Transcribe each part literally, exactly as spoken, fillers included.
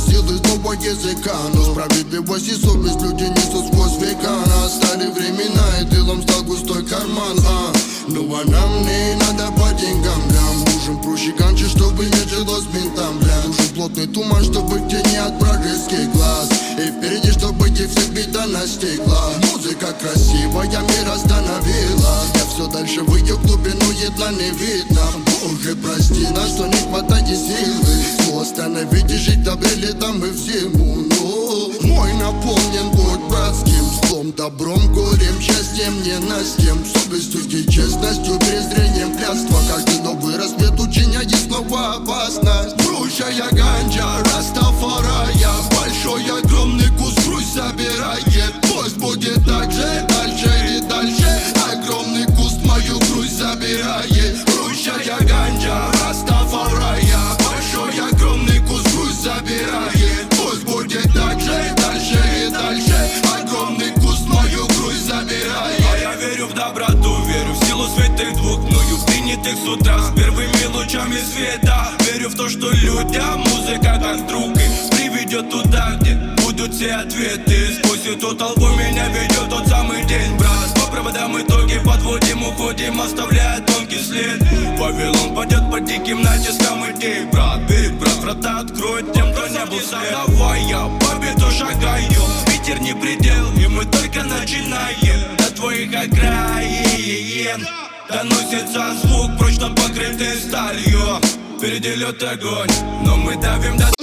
силы злого языка, но справедливость и совесть люди несут сквозь века. Настали времена, и тылом стал густой карман, а ну а нам не надо по деньгам, блям. Нужен проще ганчи, чтобы не жилось бинтам, блям. Нужен плотный туман, чтобы в тени от вражеских глаз, и впереди, чтобы те всех беда настигла. Музыка красивая мир остановила. Я все дальше в ее глубину, едва не видно. Боже, прости нас, что не хватает силы. Зло остановите, жить добре летом и в зиму. Но мой наполнен будь братским злом, добром, горем, счастьем, ненастьем, совестью и честностью, презрением, клятства. Каждый новый рассвет учиняет снова опасность. Брущая ганджа, растафарая, большой огромный куст грусть забирает. Пусть будет так же, дальше и дальше. Огромный куст мою грусть забирает. Брущая ганджа, растафарая, большой огромный куст грусть забирает. Пусть будет так же, дальше и дальше. Огромный куст мою грусть забирает. А я верю в доброту, верю в силу святых двух, мною принятых с утра с первыми лучами света. Верю в то, что людям музыка как друг и приведет туда, где будут все ответы. Сквозь эту толпу меня ведет тот самый день, брат. По проводам итоги подводим, уходим, оставляя тонкий след. Вавилон падет под диким натиском идей, брат. Верь, брат, врата откроет тем, кто не был след. Давай я победу шагаю, ветер не предел, и мы только начинаем. До твоих окраин доносится звук, прочно покрытый сталью. Впереди лед огонь, но мы давим до...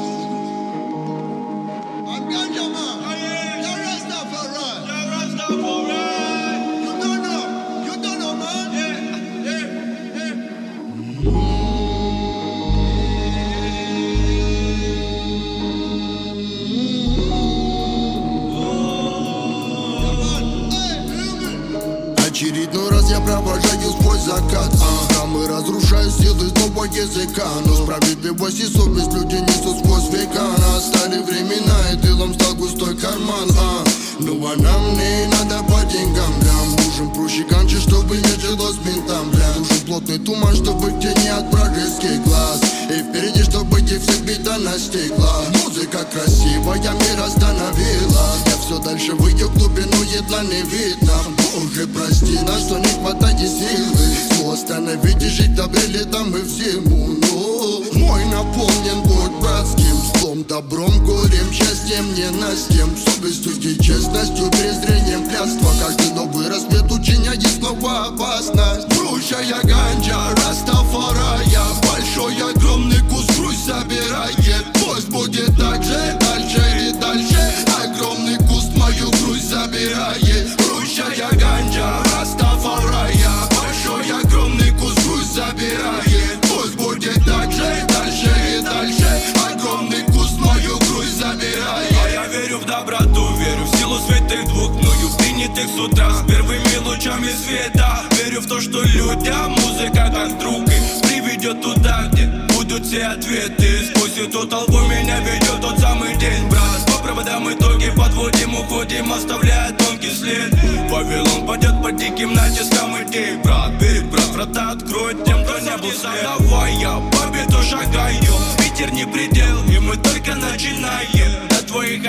Очередной раз я провожаю сквозь закат, а храмы разрушаю силы злого языка, но справедливость и совесть люди несут сквозь века. Настали времена, и тылом стал густой карман, а ну а нам не надо по деньгам, блям. Нужен проще ганчи, чтобы не жилось бинтам, блям. Нужен плотный туман, чтобы в тени от вражеских глаз, и впереди, чтобы те всех беда настигла. Музыка красивая мир остановила. Я все дальше в ее глубину, едва не видно. Боже, прости нас, что не хватает силы. Зло остановите, жить добре летом и в зиму. Но мой наполнен будь братским злом, добром, горем, счастьем, ненастьем, совестью и честностью, презрением, клятства. Каждый новый рассвет учиняет снова опасность. Брущая ганджа, растафарая, большой огромный куст грусть забирает. Пусть будет так же, дальше и дальше. Огромный куст мою грусть забирает. Брущая ганджа, растафарая, большой огромный куст грусть забирает. Пусть будет так же, дальше и дальше. Огромный куст мою грусть забирает. А я верю в доброту, верю в силу святых двух, мною принятых с утра с первыми лучами света. Верю в то, что людям музыка как друг и приведет туда, где будут все ответы. Сквозь эту толпу меня ведет тот самый день, брат. По проводам итоги подводим, уходим, оставляя тонкий след. Вавилон падет под диким натиском идей, брат. Верь, брат, врата откроет тем, кто не был след. Давай я победу шагаю, ветер не предел, и мы только начинаем. До твоих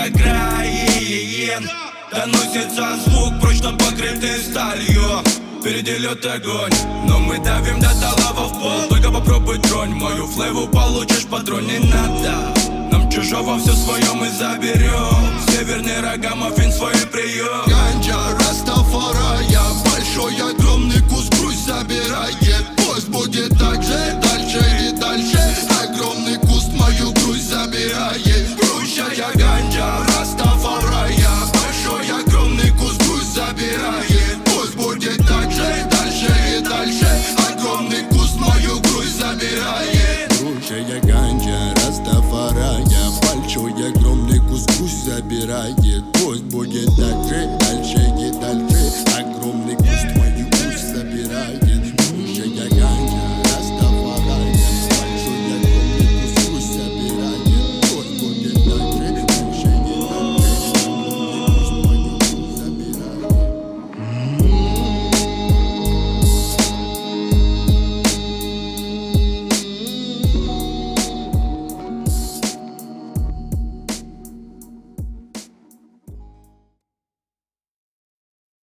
окраин доносится звук, прочно покрытый сталью. Впереди лед огонь, но мы давим до талого в пол. Только попробуй тронь мою флейву, получишь патрон. Не надо нам чужого, все свое мы заберем. Северный рога, маффин свой прием. Ганджа, растафарая, большой огромный куст грусть забирает. Пусть будет так же, дальше и дальше. Огромный куст мою грусть забирает.